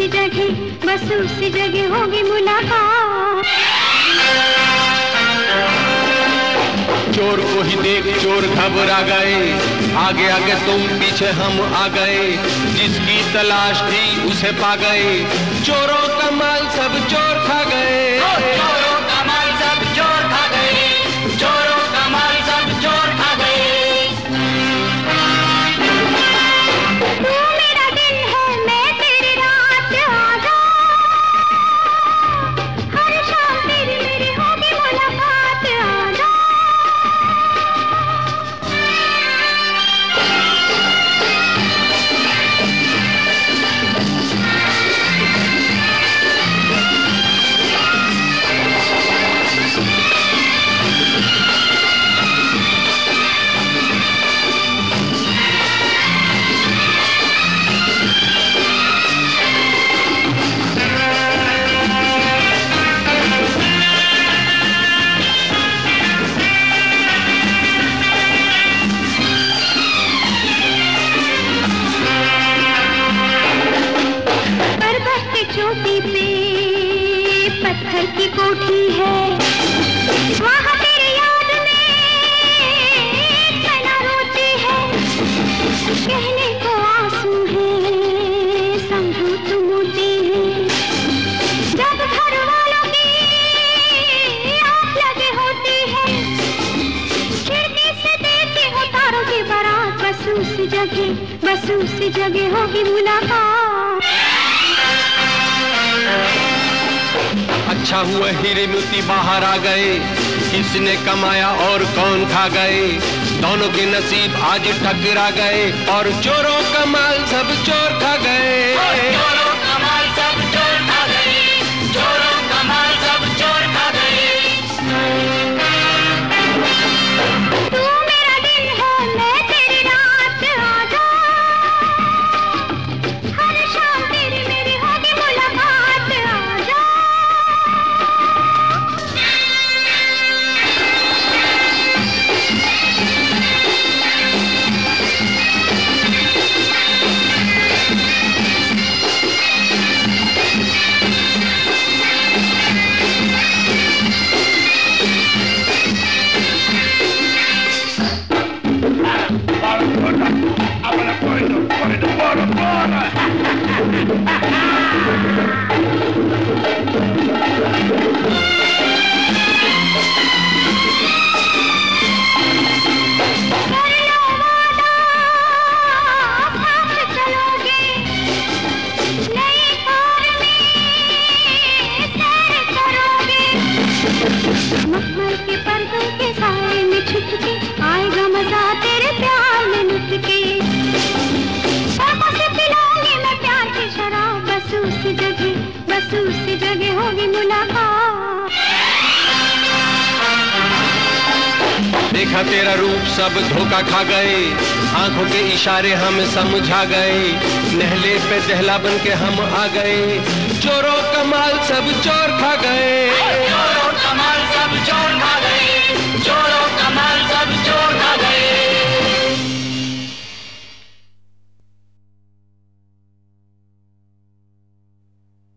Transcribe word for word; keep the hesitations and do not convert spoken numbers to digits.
उसी जगह, बस उसी जगह होगी मुलाकात। चोर को ही देख चोर घबरा गए, आगे आगे तुम पीछे हम आ गए, जिसकी तलाश थी उसे पा गए, चोरों का माल सब चोर खा गए। चोरों का माल सब चोर खा गए, चोरों का माल सब चोर खा गए। तू मेरा दिन है मैं तेरी रात, आजा हर शाम तेरी मेरी होगी मुलाकात, आजा। चोटी पे पत्थर की कोठी है, वहाँ तेरी याद में तना रोती है, कहने को आंसू है समझो तुम मोती है, जब घर वालों की आँख लगे होती है, खिड़की से देखी हो तारों की बारात, बस उसी जगह, बस उसी जगह होगी मुलाकात। अच्छा हुआ हीरे मोती बाहर आ गए, किसने कमाया और कौन खा गए, दोनों के नसीब आज टकरा गए, और चोरों का माल सब चोर खा गए। चोरों का माल सब चोर खा गए, चोरों का माल सब चोर खा गए। तू मेरा दिन है मैं तेरी रात, आजा हर शाम तेरी मेरी होगी मुलाकात, आजा। मखमल के पर्दों के साए में छुप के आएगा मजा तेरे प्यार में लुट के, आंखों से पिलाऊंगी मैं प्यार की शराब, बस उसी जगह, बस उसी जगह होगी मुलाकात। देखा तेरा रूप सब धोखा खा गए, आंखों के इशारे हम समझा गए, नहले पे दहला बन के हम आ गए, चोरों का माल सब चोर खा गए। चोरों का माल सब चोर खा गए, चोरों का माल सब चोर खा गए।